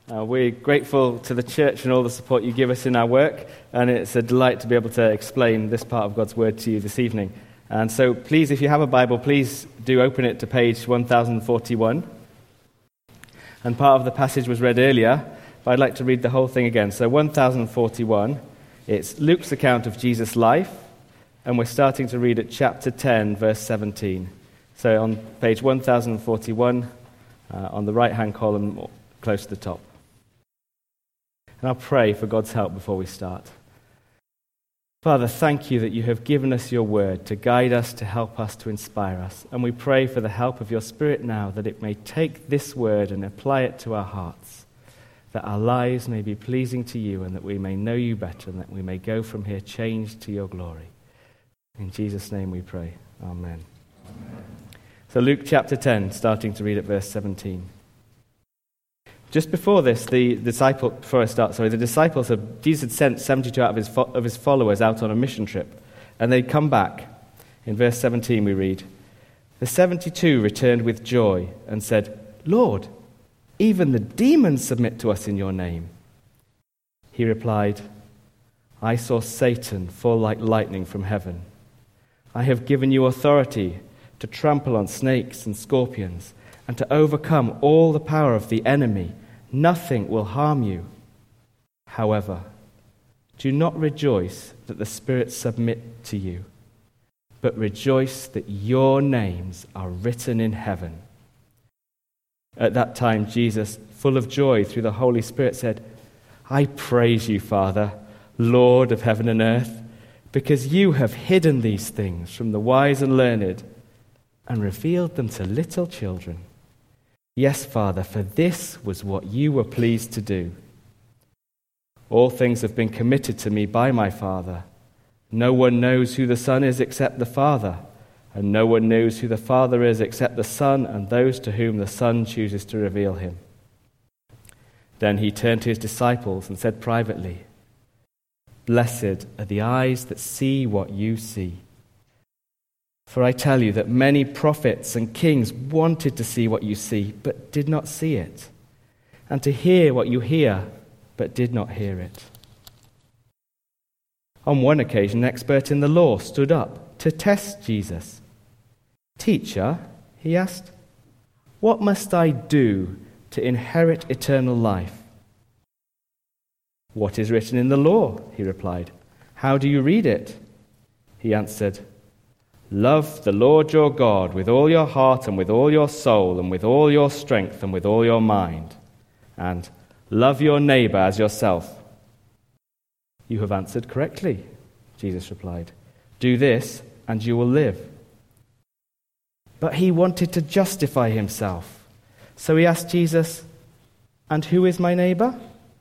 We're grateful to the church and all the support you give us in our work, and it's a delight to be able to explain this part of God's Word to you this evening. And so please, if you have a Bible, please do open it to page 1041. And part of the passage was read earlier, but I'd like to read the whole thing again. So 1041, it's Luke's account of Jesus' life, and we're starting to read at chapter 10, verse 17. So on page 1041, on the right-hand column, close to the top. And I'll pray for God's help before we start. Father, thank you that you have given us your word to guide us, to help us, to inspire us. And we pray for the help of your Spirit now, that it may take this word and apply it to our hearts, that our lives may be pleasing to you and that we may know you better and that we may go from here changed to your glory. In Jesus' name we pray. Amen. Amen. So Luke chapter 10, starting to read at verse 17. Just before this, Jesus had sent 72 out of his followers out on a mission trip, and they'd come back. In verse 17 we read, "The 72 returned with joy and said, 'Lord, even the demons submit to us in your name.' He replied, 'I saw Satan fall like lightning from heaven. I have given you authority to trample on snakes and scorpions, and to overcome all the power of the enemy. Nothing will harm you. However, do not rejoice that the spirits submit to you, but rejoice that your names are written in heaven.' At that time, Jesus, full of joy through the Holy Spirit, said, 'I praise you, Father, Lord of heaven and earth, because you have hidden these things from the wise and learned and revealed them to little children. Yes, Father, for this was what you were pleased to do. All things have been committed to me by my Father. No one knows who the Son is except the Father, and no one knows who the Father is except the Son and those to whom the Son chooses to reveal him.' Then he turned to his disciples and said privately, 'Blessed are the eyes that see what you see. For I tell you that many prophets and kings wanted to see what you see, but did not see it, and to hear what you hear, but did not hear it.' On one occasion, an expert in the law stood up to test Jesus. 'Teacher,' he asked, 'what must I do to inherit eternal life?' 'What is written in the law?' he replied. 'How do you read it?' He answered, 'Love the Lord your God with all your heart and with all your soul and with all your strength and with all your mind. And love your neighbor as yourself.' 'You have answered correctly,' Jesus replied. 'Do this and you will live.' But he wanted to justify himself. So he asked Jesus, 'And who is my neighbor?'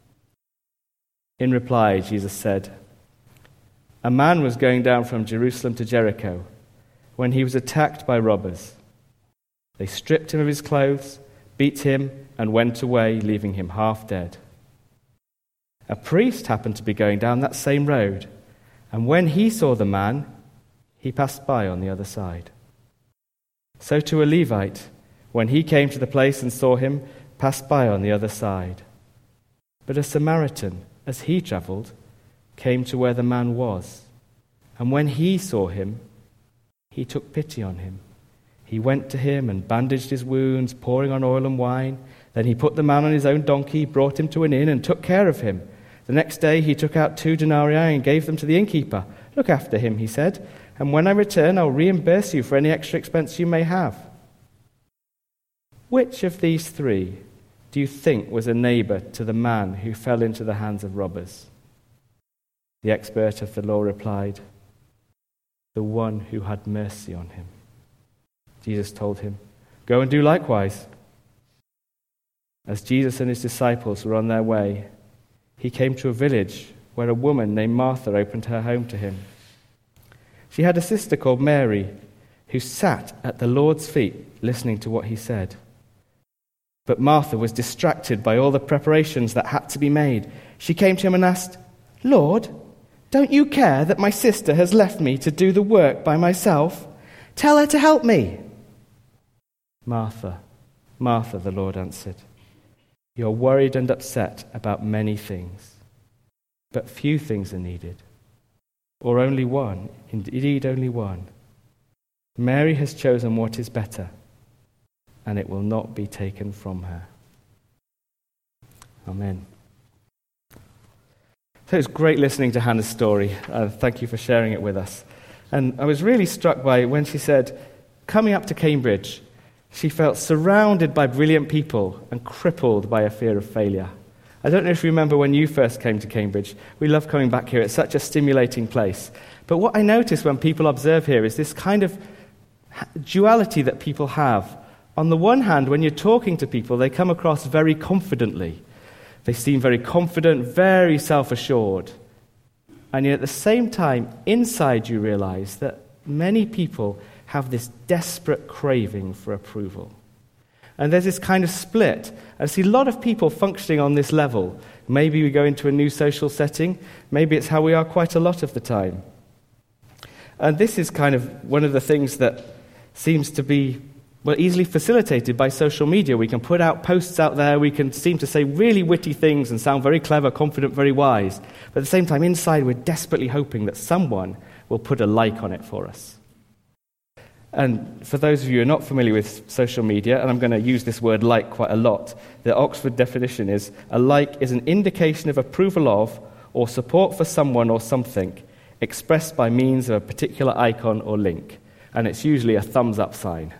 In reply, Jesus said, 'A man was going down from Jerusalem to Jericho when he was attacked by robbers. They stripped him of his clothes, beat him, and went away, leaving him half dead. A priest happened to be going down that same road, and when he saw the man, he passed by on the other side. So to a Levite, when he came to the place and saw him, passed by on the other side. But a Samaritan, as he traveled, came to where the man was, and when he saw him, he took pity on him. He went to him and bandaged his wounds, pouring on oil and wine. Then he put the man on his own donkey, brought him to an inn, and took care of him. The next day he took out 2 denarii and gave them to the innkeeper. 'Look after him,' he said, 'and when I return, I'll reimburse you for any extra expense you may have.' Which of these 3 do you think was a neighbor to the man who fell into the hands of robbers?" The expert of the law replied, "The one who had mercy on him." Jesus told him, "Go and do likewise." As Jesus and his disciples were on their way, he came to a village where a woman named Martha opened her home to him. She had a sister called Mary, who sat at the Lord's feet listening to what he said. But Martha was distracted by all the preparations that had to be made. She came to him and asked, "Lord, don't you care that my sister has left me to do the work by myself? Tell her to help me." "Martha, Martha," the Lord answered, You're worried and upset about many things, but few things are needed, or only one, indeed only one. Mary has chosen what is better, and it will not be taken from her. Amen. So it was great listening to Hannah's story. Thank you for sharing it with us. And I was really struck by when she said, coming up to Cambridge, she felt surrounded by brilliant people and crippled by a fear of failure. I don't know if you remember when you first came to Cambridge. We love coming back here. It's such a stimulating place. But what I notice when people observe here is this kind of duality that people have. On the one hand, when you're talking to people, they come across very confidently. They seem very confident, very self-assured. And yet at the same time, inside you realize that many people have this desperate craving for approval. And there's this kind of split. I see a lot of people functioning on this level. Maybe we go into a new social setting. Maybe it's how we are quite a lot of the time. And this is kind of one of the things that seems to be easily facilitated by social media. We can put out posts out there. We can seem to say really witty things and sound very clever, confident, very wise. But at the same time, inside, we're desperately hoping that someone will put a like on it for us. And for those of you who are not familiar with social media, and I'm going to use this word like quite a lot, the Oxford definition is, a like is an indication of approval of or support for someone or something expressed by means of a particular icon or link. And it's usually a thumbs up sign.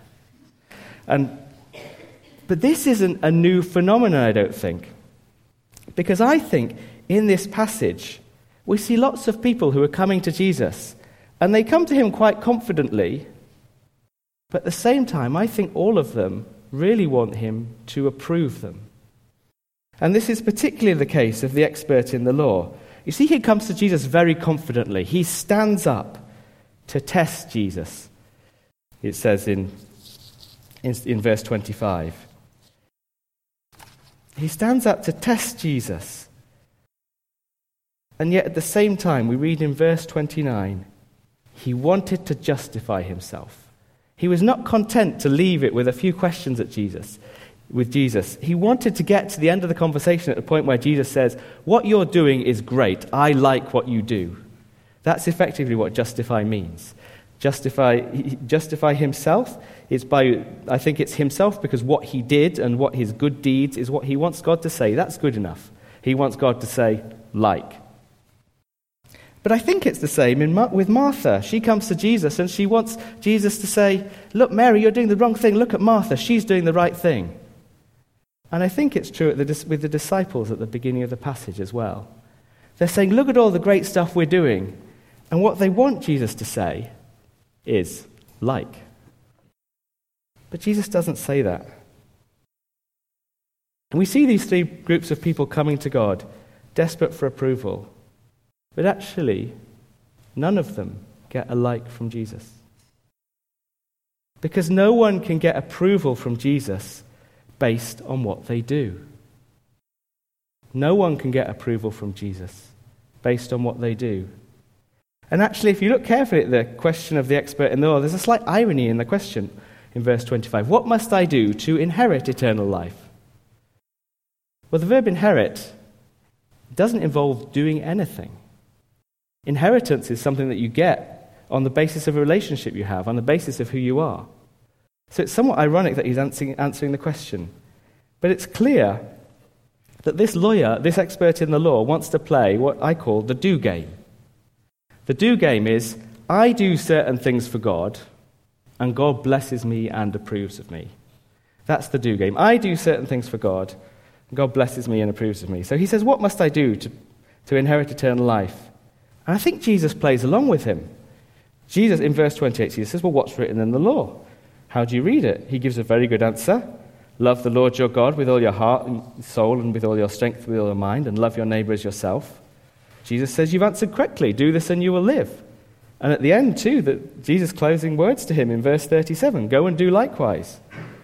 But this isn't a new phenomenon, I don't think. Because I think in this passage, we see lots of people who are coming to Jesus, and they come to him quite confidently. But at the same time, I think all of them really want him to approve them. And this is particularly the case of the expert in the law. You see, he comes to Jesus very confidently. He stands up to test Jesus. It says in verse 25. He stands up to test Jesus. And yet at the same time, we read in verse 29, he wanted to justify himself. He was not content to leave it with a few questions with Jesus. He wanted to get to the end of the conversation at the point where Jesus says, what you're doing is great. I like what you do. That's effectively what justify means. Justify himself is I think it's himself because what he did and what his good deeds is what he wants God to say. That's good enough. He wants God to say, like. But I think it's the same with Martha. She comes to Jesus and she wants Jesus to say, look, Mary, you're doing the wrong thing. Look at Martha. She's doing the right thing. And I think it's true with the disciples at the beginning of the passage as well. They're saying, look at all the great stuff we're doing. And what they want Jesus to say is, like. But Jesus doesn't say that. And we see these three groups of people coming to God, desperate for approval. But actually, none of them get a like from Jesus. Because no one can get approval from Jesus based on what they do. No one can get approval from Jesus based on what they do. And actually, if you look carefully at the question of the expert in the law, there's a slight irony in the question in verse 25. What must I do to inherit eternal life? Well, the verb inherit doesn't involve doing anything. Inheritance is something that you get on the basis of a relationship you have, on the basis of who you are. So it's somewhat ironic that he's answering the question. But it's clear that this lawyer, this expert in the law, wants to play what I call the do game. The do game is, I do certain things for God, and God blesses me and approves of me. That's the do game. I do certain things for God, and God blesses me and approves of me. So he says, what must I do to inherit eternal life? And I think Jesus plays along with him. Jesus, in verse 28, Jesus says, well, what's written in the law? How do you read it? He gives a very good answer. Love the Lord your God with all your heart and soul and with all your strength, with all your mind, and love your neighbor as yourself. Jesus says, you've answered correctly. Do this and you will live. And at the end, too, Jesus' closing words to him in verse 37, go and do likewise.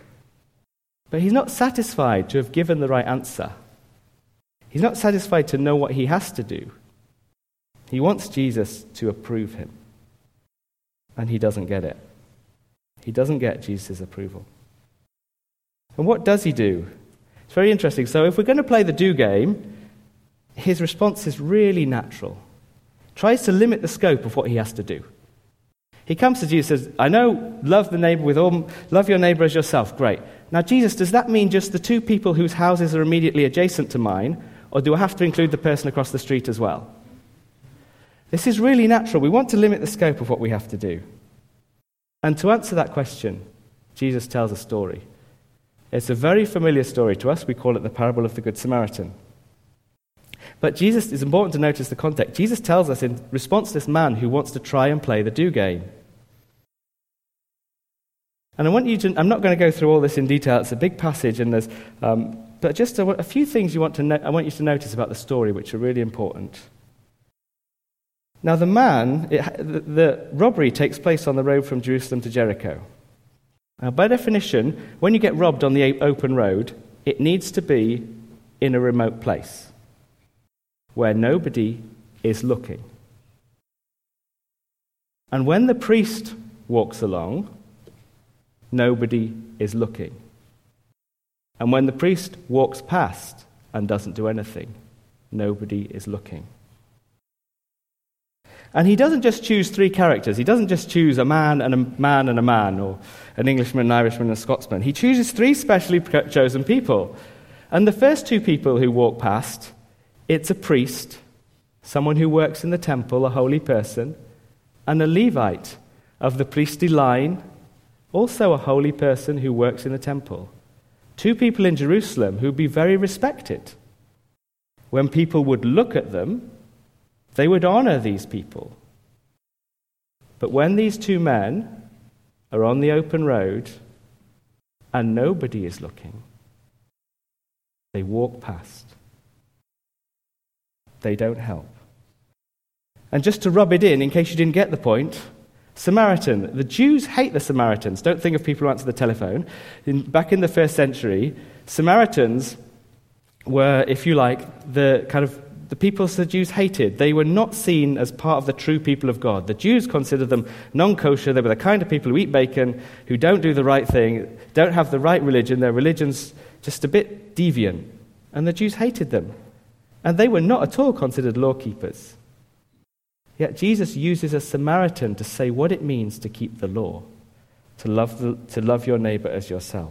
But he's not satisfied to have given the right answer. He's not satisfied to know what he has to do. He wants Jesus to approve him. And he doesn't get it. He doesn't get Jesus' approval. And what does he do? It's very interesting. So if we're going to play the do game, his response is really natural. Tries to limit the scope of what he has to do. He comes to Jesus and says, I know, love your neighbor as yourself. Great. Now, Jesus, does that mean just the two people whose houses are immediately adjacent to mine, or do I have to include the person across the street as well? This is really natural. We want to limit the scope of what we have to do. And to answer that question, Jesus tells a story. It's a very familiar story to us. We call it the parable of the Good Samaritan. But Jesus, it's important to notice the context. Jesus tells us in response to this man who wants to try and play the do game. And I'm not going to go through all this in detail. It's a big passage, and but just a few things I want you to notice about the story, which are really important. Now, the robbery takes place on the road from Jerusalem to Jericho. Now, by definition, when you get robbed on the open road, it needs to be in a remote place where nobody is looking. And when the priest walks along, nobody is looking. And when the priest walks past and doesn't do anything, nobody is looking. And he doesn't just choose three characters. He doesn't just choose a man and a man and a man, or an Englishman, an Irishman, and a Scotsman. He chooses three specially chosen people. And the first two people who walk past, it's a priest, someone who works in the temple, a holy person, and a Levite of the priestly line, also a holy person who works in the temple. Two people in Jerusalem who would be very respected. When people would look at them, they would honor these people. But when these two men are on the open road and nobody is looking, they walk past. They don't help. And just to rub it in case you didn't get the point, Samaritan. The Jews hate the Samaritans. Don't think of people who answer the telephone. Back in the first century, Samaritans were, if you like, the people the Jews hated. They were not seen as part of the true people of God. The Jews considered them non-kosher. They were the kind of people who eat bacon, who don't do the right thing, don't have the right religion. Their religion's just a bit deviant. And the Jews hated them. And they were not at all considered law keepers. Yet Jesus uses a Samaritan to say what it means to keep the law, to love your neighbor as yourself.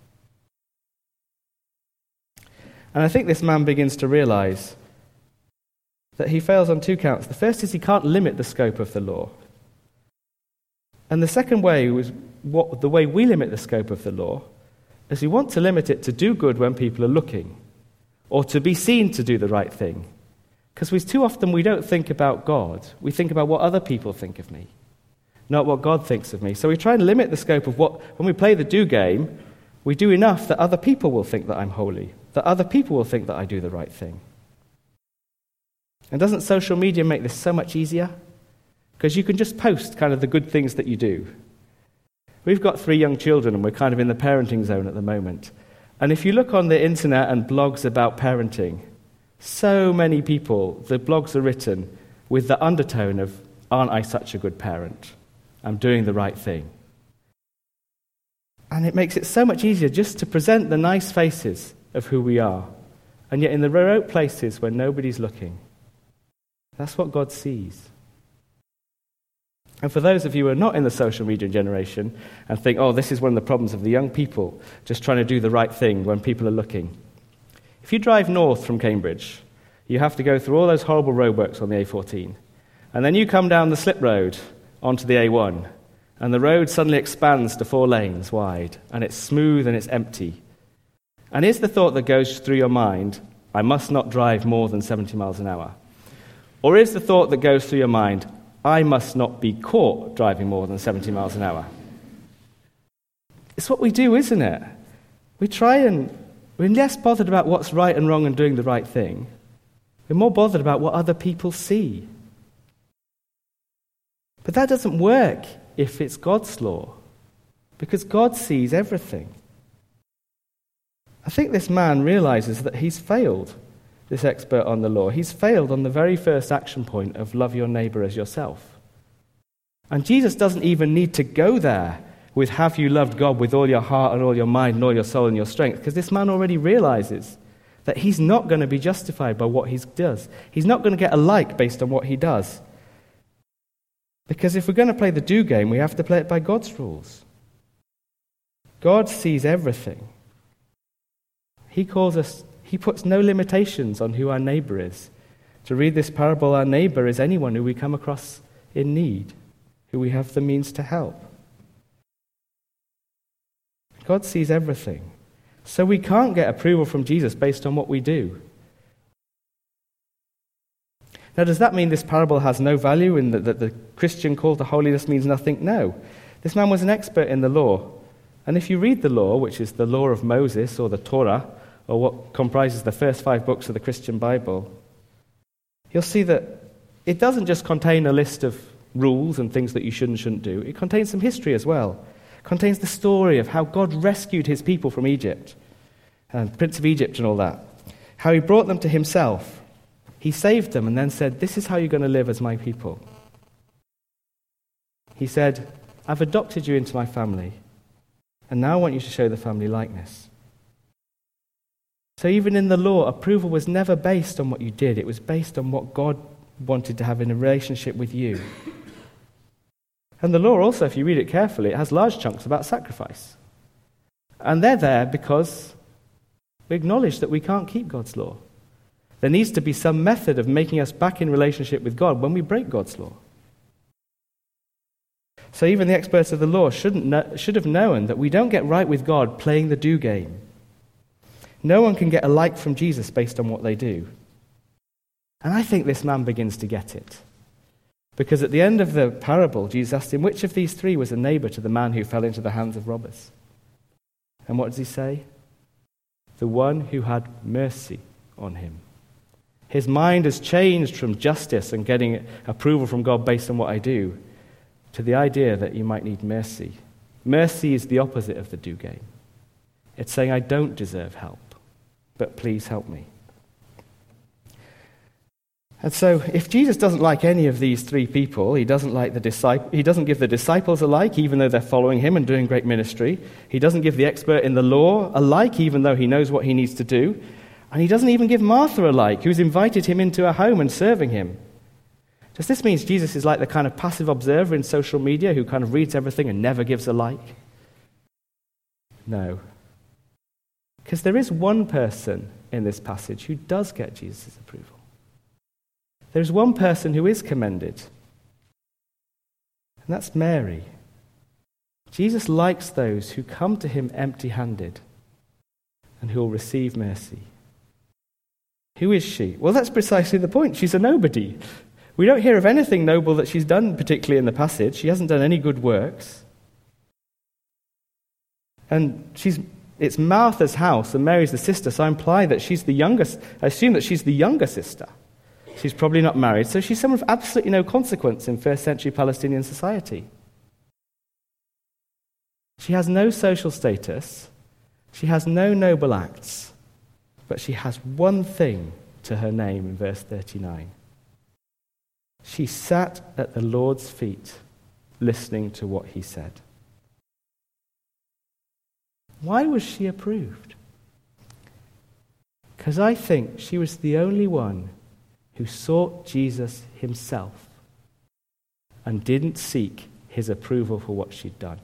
And I think this man begins to realize that he fails on two counts. The first is he can't limit the scope of the law. And the second way was the way we limit the scope of the law is we want to limit it to do good when people are looking, or to be seen to do the right thing. Because too often we don't think about God. We think about what other people think of me, not what God thinks of me. So we try and limit the scope of when we play the do game, we do enough that other people will think that I'm holy, that other people will think that I do the right thing. And doesn't social media make this so much easier? Because you can just post kind of the good things that you do. We've got 3 young children and we're kind of in the parenting zone at the moment. And if you look on the internet and blogs about parenting, so many people, the blogs are written with the undertone of, aren't I such a good parent? I'm doing the right thing. And it makes it so much easier just to present the nice faces of who we are. And yet in the remote places where nobody's looking, that's what God sees. And for those of you who are not in the social media generation and think, this is one of the problems of the young people, just trying to do the right thing when people are looking. If you drive north from Cambridge, you have to go through all those horrible roadworks on the A14. And then you come down the slip road onto the A1, and the road suddenly expands to 4 lanes wide, and it's smooth and it's empty. And here's the thought that goes through your mind, I must not drive more than 70 miles an hour. Or is the thought that goes through your mind, I must not be caught driving more than 70 miles an hour? It's what we do, isn't it? We're less bothered about what's right and wrong and doing the right thing. We're more bothered about what other people see. But that doesn't work if it's God's law, because God sees everything. I think this man realizes that he's failed, this expert on the law. He's failed on the very first action point of love your neighbor as yourself. And Jesus doesn't even need to go there with have you loved God with all your heart and all your mind and all your soul and your strength? Because this man already realizes that he's not going to be justified by what he does. He's not going to get a like based on what he does. Because if we're going to play the do game, we have to play it by God's rules. God sees everything. He puts no limitations on who our neighbor is. To read this parable, our neighbor is anyone who we come across in need, who we have the means to help. God sees everything. So we can't get approval from Jesus based on what we do. Now, does that mean this parable has no value and that the Christian call to holiness means nothing? No. This man was an expert in the law. And if you read the law, which is the law of Moses or the Torah, or what comprises the first 5 books of the Christian Bible, you'll see that it doesn't just contain a list of rules and things that you should and shouldn't do. It contains some history as well. It contains the story of how God rescued his people from Egypt, and Prince of Egypt and all that. How he brought them to himself. He saved them and then said, this is how you're going to live as my people. He said, I've adopted you into my family, and now I want you to show the family likeness. So even in the law, approval was never based on what you did. It was based on what God wanted to have in a relationship with you. And the law also, if you read it carefully, it has large chunks about sacrifice. And they're there because we acknowledge that we can't keep God's law. There needs to be some method of making us back in relationship with God when we break God's law. So even the experts of the law should have known that we don't get right with God playing the do game. No one can get a like from Jesus based on what they do. And I think this man begins to get it. Because at the end of the parable, Jesus asked him, which of these 3 was a neighbor to the man who fell into the hands of robbers? And what does he say? The one who had mercy on him. His mind has changed from justice and getting approval from God based on what I do to the idea that you might need mercy. Mercy is the opposite of the do game. It's saying, I don't deserve help, but please help me. And so, if Jesus doesn't like any of these 3 people, he doesn't give the disciples a like, even though they're following him and doing great ministry. He doesn't give the expert in the law a like, even though he knows what he needs to do. And he doesn't even give Martha a like, who's invited him into her home and serving him. Does this mean Jesus is like the kind of passive observer in social media who kind of reads everything and never gives a like? No. Because there is one person in this passage who does get Jesus' approval. There's one person who is commended, and that's Mary. Jesus likes those who come to him empty-handed and who will receive mercy. Who is she? Well, that's precisely the point. She's a nobody. We don't hear of anything noble that she's done, particularly in the passage. She hasn't done any good works. And it's Martha's house, and Mary's the sister, so I imply that she's the youngest. I assume that she's the younger sister. She's probably not married, so she's someone of absolutely no consequence in first century Palestinian society. She has no social status, she has no noble acts, but she has one thing to her name in verse 39. She sat at the Lord's feet, listening to what he said. Why was she approved? Because I think she was the only one who sought Jesus himself and didn't seek his approval for what she'd done.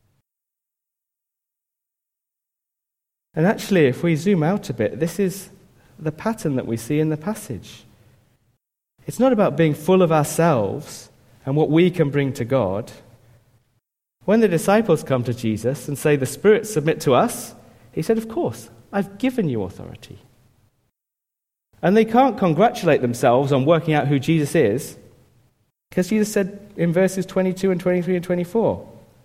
And actually, if we zoom out a bit, this is the pattern that we see in the passage. It's not about being full of ourselves and what we can bring to God. When the disciples come to Jesus and say, the Spirit submit to us, he said, of course, I've given you authority. And they can't congratulate themselves on working out who Jesus is, because Jesus said in verses 22 and 23 and 24,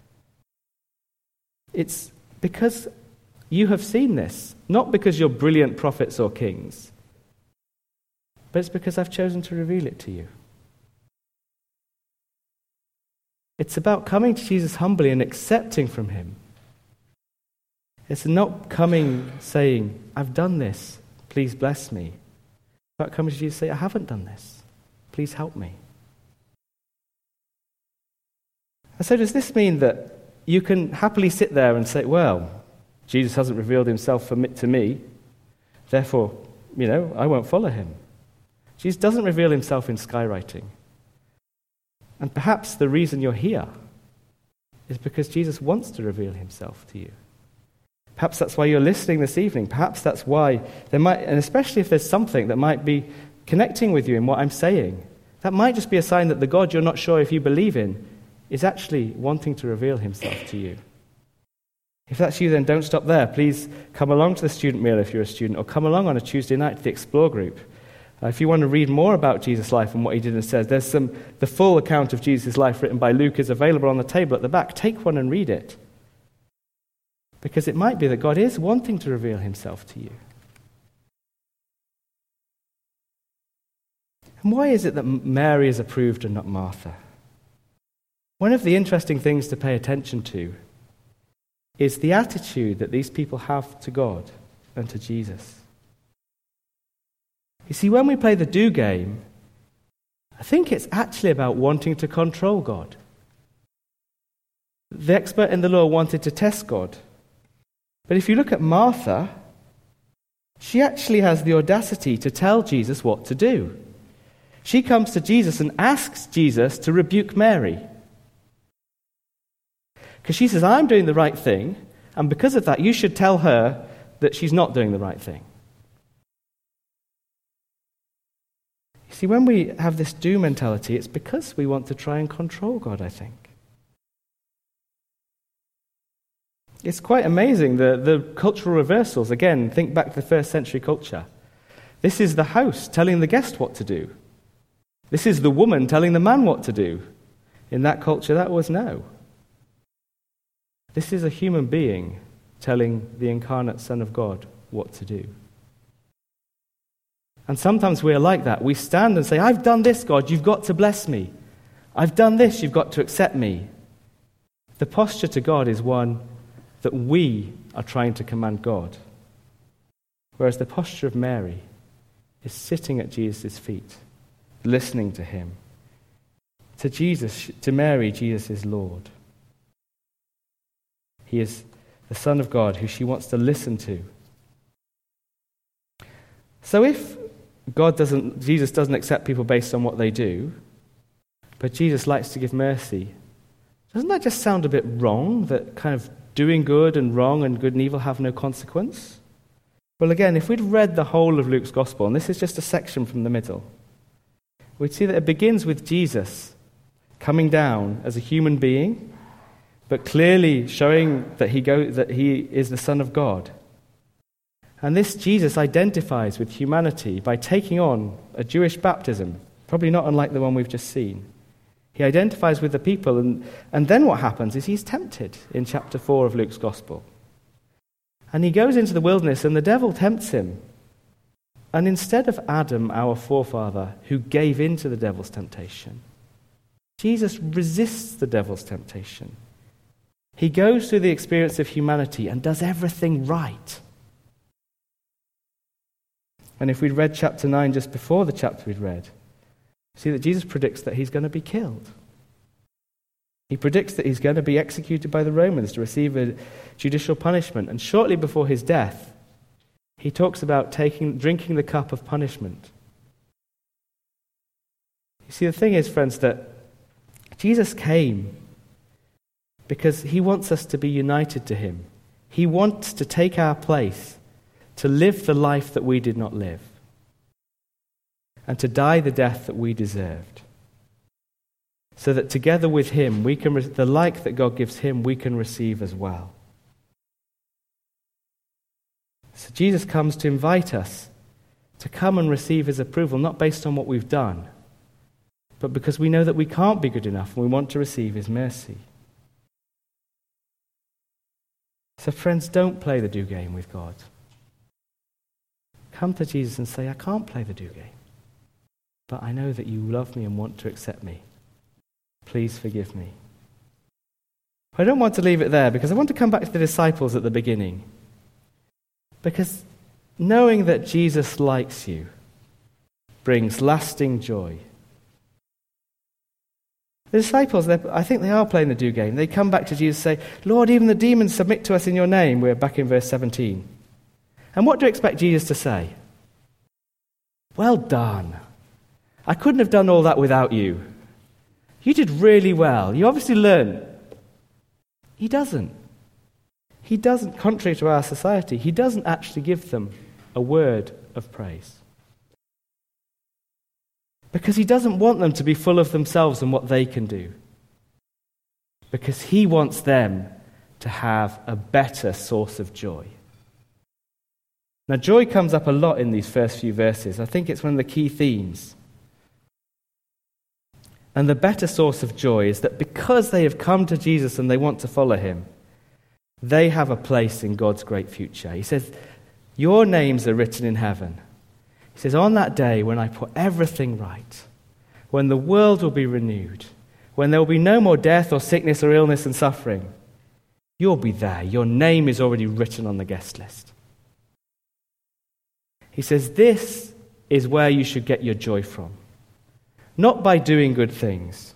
it's because you have seen this, not because you're brilliant prophets or kings, but it's because I've chosen to reveal it to you. It's about coming to Jesus humbly and accepting from him. It's not coming saying, I've done this, please bless me. It's about coming to Jesus and say, I haven't done this, please help me. And so does this mean that you can happily sit there and say, well, Jesus hasn't revealed himself to me, therefore, I won't follow him. Jesus doesn't reveal himself in skywriting. And perhaps the reason you're here is because Jesus wants to reveal himself to you. Perhaps that's why you're listening this evening. Perhaps that's why and especially if there's something that might be connecting with you in what I'm saying, that might just be a sign that the God you're not sure if you believe in is actually wanting to reveal himself to you. If that's you, then don't stop there. Please come along to the student meal if you're a student, or come along on a Tuesday night to the Explore group. If you want to read more about Jesus' life and what he did and says, the full account of Jesus' life written by Luke is available on the table at the back. Take one and read it. Because it might be that God is wanting to reveal himself to you. And why is it that Mary is approved and not Martha? One of the interesting things to pay attention to is the attitude that these people have to God and to Jesus. You see, when we play the do game, I think it's actually about wanting to control God. The expert in the law wanted to test God. But if you look at Martha, she actually has the audacity to tell Jesus what to do. She comes to Jesus and asks Jesus to rebuke Mary. Because she says, I'm doing the right thing, and because of that, you should tell her that she's not doing the right thing. You see, when we have this do mentality, it's because we want to try and control God, I think. It's quite amazing, the cultural reversals. Again, think back to the first century culture. This is the house telling the guest what to do. This is the woman telling the man what to do. In that culture, that was no. This is a human being telling the incarnate Son of God what to do. And sometimes we're like that. We stand and say, I've done this, God, you've got to bless me. I've done this, you've got to accept me. The posture to God is one that we are trying to command God. Whereas the posture of Mary is sitting at Jesus' feet, listening to him. To Mary, Jesus is Lord. He is the Son of God who she wants to listen to. So if Jesus doesn't accept people based on what they do, but Jesus likes to give mercy, doesn't that just sound a bit wrong, that kind of doing good and wrong and good and evil have no consequence? Well, again, if we'd read the whole of Luke's Gospel, and this is just a section from the middle, we'd see that it begins with Jesus coming down as a human being, but clearly showing that he is the Son of God. And this Jesus identifies with humanity by taking on a Jewish baptism, probably not unlike the one we've just seen. He identifies with the people, and then what happens is he's tempted in chapter 4 of Luke's Gospel. And he goes into the wilderness, and the devil tempts him. And instead of Adam, our forefather, who gave in to the devil's temptation, Jesus resists the devil's temptation. He goes through the experience of humanity and does everything right. And if we'd read chapter 9 just before the chapter we'd read, see that Jesus predicts that he's going to be killed. He predicts that he's going to be executed by the Romans to receive a judicial punishment. And shortly before his death, he talks about drinking the cup of punishment. You see, the thing is, friends, that Jesus came because he wants us to be united to him. He wants to take our place, to live the life that we did not live, and to die the death that we deserved, so that together with him, we can the like that God gives him, we can receive as well. So Jesus comes to invite us to come and receive his approval, not based on what we've done, but because we know that we can't be good enough and we want to receive his mercy. So friends, don't play the do game with God. Come to Jesus and say, I can't play the do game, but I know that you love me and want to accept me. Please forgive me. I don't want to leave it there because I want to come back to the disciples at the beginning. Because knowing that Jesus likes you brings lasting joy. The disciples, I think they are playing the do game. They come back to Jesus and say, Lord, even the demons submit to us in your name. We're back in verse 17. And what do you expect Jesus to say? Well done. I couldn't have done all that without you. You did really well. You obviously learned. He doesn't. He doesn't, contrary to our society, he doesn't actually give them a word of praise. Because he doesn't want them to be full of themselves and what they can do. Because he wants them to have a better source of joy. Now, joy comes up a lot in these first few verses. I think it's one of the key themes. And the better source of joy is that because they have come to Jesus and they want to follow him, they have a place in God's great future. He says, your names are written in heaven. He says, on that day when I put everything right, when the world will be renewed, when there will be no more death or sickness or illness and suffering, you'll be there. Your name is already written on the guest list. He says, this is where you should get your joy from. Not by doing good things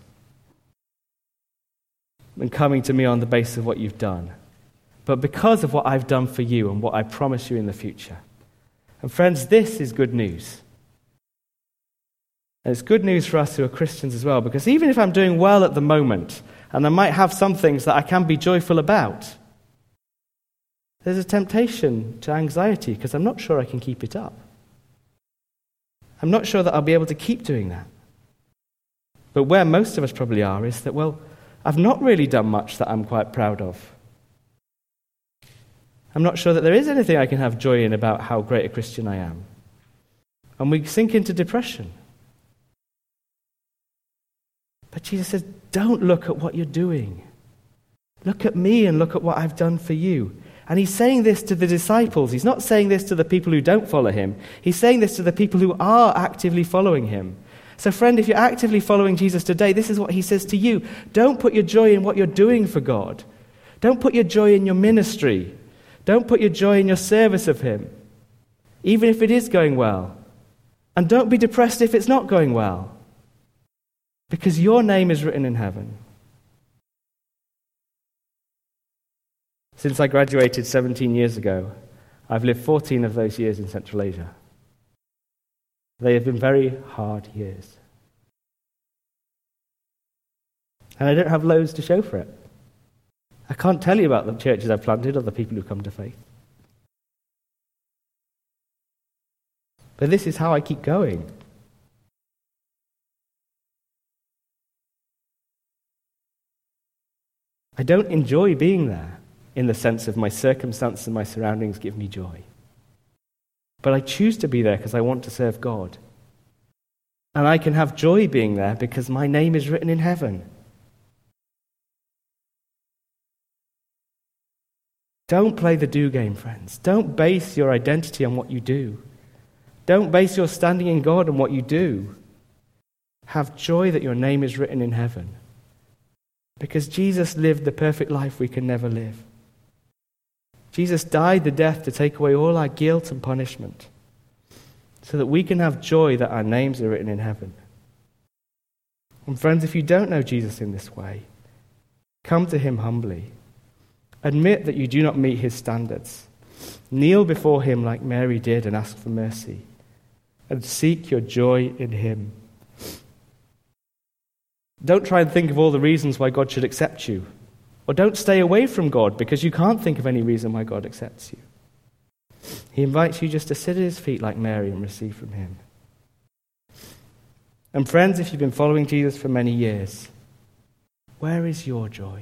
and coming to me on the basis of what you've done, but because of what I've done for you and what I promise you in the future. And friends, this is good news. And it's good news for us who are Christians as well, because even if I'm doing well at the moment, and I might have some things that I can be joyful about, there's a temptation to anxiety because I'm not sure I can keep it up. I'm not sure that I'll be able to keep doing that. But where most of us probably are is that, well, I've not really done much that I'm quite proud of. I'm not sure that there is anything I can have joy in about how great a Christian I am. And we sink into depression. But Jesus says, don't look at what you're doing. Look at me and look at what I've done for you. And he's saying this to the disciples. He's not saying this to the people who don't follow him. He's saying this to the people who are actively following him. So friend, if you're actively following Jesus today, this is what he says to you. Don't put your joy in what you're doing for God. Don't put your joy in your ministry. Don't put your joy in your service of him, even if it is going well. And don't be depressed if it's not going well, because your name is written in heaven. Since I graduated 17 years ago, I've lived 14 of those years in Central Asia. They have been very hard years. And I don't have loads to show for it. I can't tell you about the churches I've planted or the people who come to faith. But this is how I keep going. I don't enjoy being there in the sense of my circumstances and my surroundings give me joy. But I choose to be there because I want to serve God. And I can have joy being there because my name is written in heaven. Don't play the do game, friends. Don't base your identity on what you do. Don't base your standing in God on what you do. Have joy that your name is written in heaven. Because Jesus lived the perfect life we can never live. Jesus died the death to take away all our guilt and punishment, so that we can have joy that our names are written in heaven. And friends, if you don't know Jesus in this way, come to him humbly. Admit that you do not meet his standards. Kneel before him like Mary did and ask for mercy. And seek your joy in him. Don't try and think of all the reasons why God should accept you. Or don't stay away from God because you can't think of any reason why God accepts you. He invites you just to sit at his feet like Mary and receive from him. And friends, if you've been following Jesus for many years, where is your joy?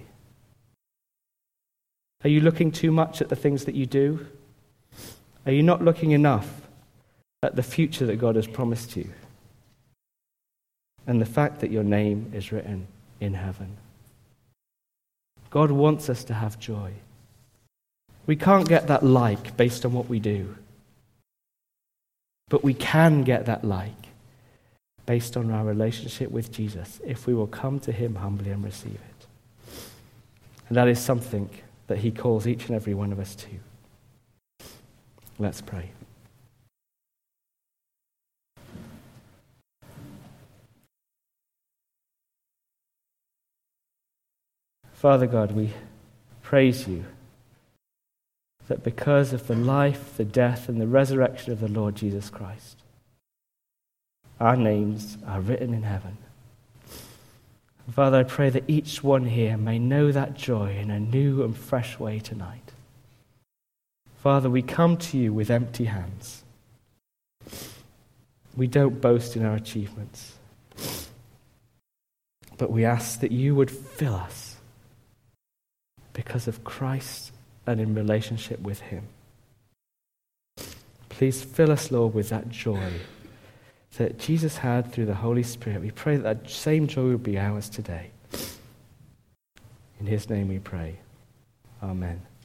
Are you looking too much at the things that you do? Are you not looking enough at the future that God has promised you? And the fact that your name is written in heaven. God wants us to have joy. We can't get that like based on what we do. But we can get that like based on our relationship with Jesus if we will come to him humbly and receive it. And that is something that he calls each and every one of us to. Let's pray. Father God, we praise you that because of the life, the death, and the resurrection of the Lord Jesus Christ, our names are written in heaven. Father, I pray that each one here may know that joy in a new and fresh way tonight. Father, we come to you with empty hands. We don't boast in our achievements, but we ask that you would fill us because of Christ and in relationship with him. Please fill us, Lord, with that joy that Jesus had through the Holy Spirit. We pray that that same joy will be ours today. In his name we pray. Amen.